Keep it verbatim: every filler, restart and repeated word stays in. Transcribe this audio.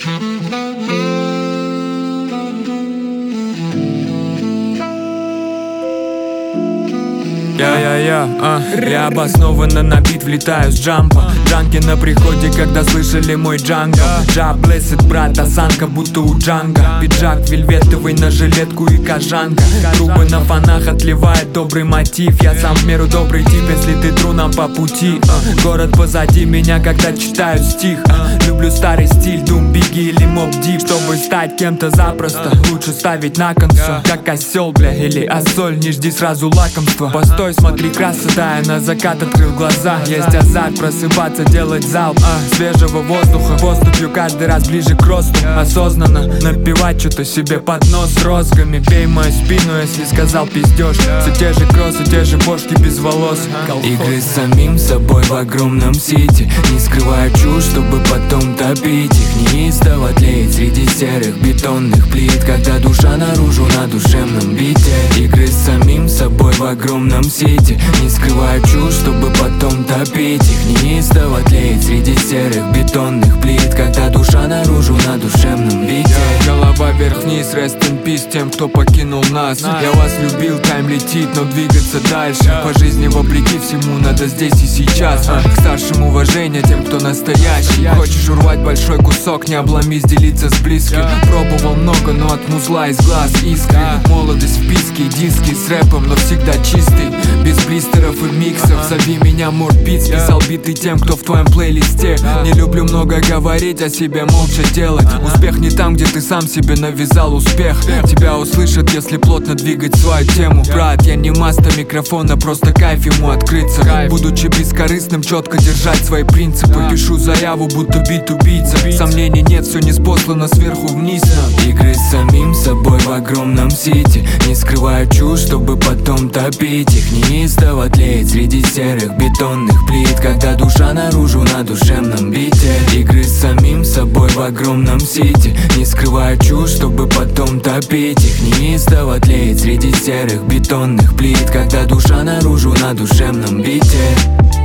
Я-я-я, а, я обоснованно набит, влетаю с джампа. Джанки на приходе, когда слышали мой джангл. Джа блэссит, брат, осанка будто у Джанга. Пиджак вельветовый на жилетку и кожанка. Трубы на фонах отливает добрый мотив. Я сам в меру добрый тип, если ты тру нам по пути. а. Город позади меня, когда читаю стих. а. Люблю старый стиль, Дум, Бигги или Моб Дип. Чтобы стать кем-то запросто, лучше ставить на кон всё. Как осел, бля, или осоль, не жди сразу лакомства. Постой, смотри, красота, я на закат открыл глаза. Есть азарт, просыпаться, делать залп а, свежего воздуха, поступью каждый раз ближе к росту. Осознанно напевать что-то себе под нос с розгами. Бей мою спину, если сказал пиздёшь. Все те же кроссы, те же бошки без волос. Игры с самим собой в огромном сити. Не скрывая чушь, чтобы потом топить их. Неистово тлеет среди серых бетонных плит, когда душа наружу на душевном бите. Игры с самим собой в огромном сити. Не скрывая чушь, чтобы потом топить их. Неистово тлеет среди серых бетонных плит, когда душа наружу на душевном бите. Голова вверх-вниз, rest in peace тем, кто покинул нас. Я вас любил, тайм летит, но двигаться дальше. По жизни вопреки всему надо здесь и сейчас. а, К старшим уважение тем, кто настоящий. Хочешь урвать большой кусок, не обломись делиться с близким. Пробовал много, но от музла из глаз искры. Молодость в писке, диски с рэпом, но всегда чистый, без блистеров и миксов. Зови меня Мордбит, списал биты тем, кто в твоем плейлисте. Не люблю много говорить, о себе молча делать. Успех не там, где ты сам себе навязал успех. Тебя услышат, если плотно двигать свою тему. Брат, я не маста микрофона, просто кайф ему открыться. Будучи бескорыстным, четко держать свои принципы. Пишу заяву, будто бит убийца. Сомнений нет, все не спослано сверху вниз. Игры с самим собой в огромном сити. Не скрывая чушь, чтобы потом топить их. Неистово тлеет среди серых бетонных плит, когда душа наружу на душевном бите. Игры с самим собой в огромном сити. Не скрывая чушь, чтобы потом топить их. Неистово тлеет среди серых бетонных плит, когда душа наружу на душевном бите.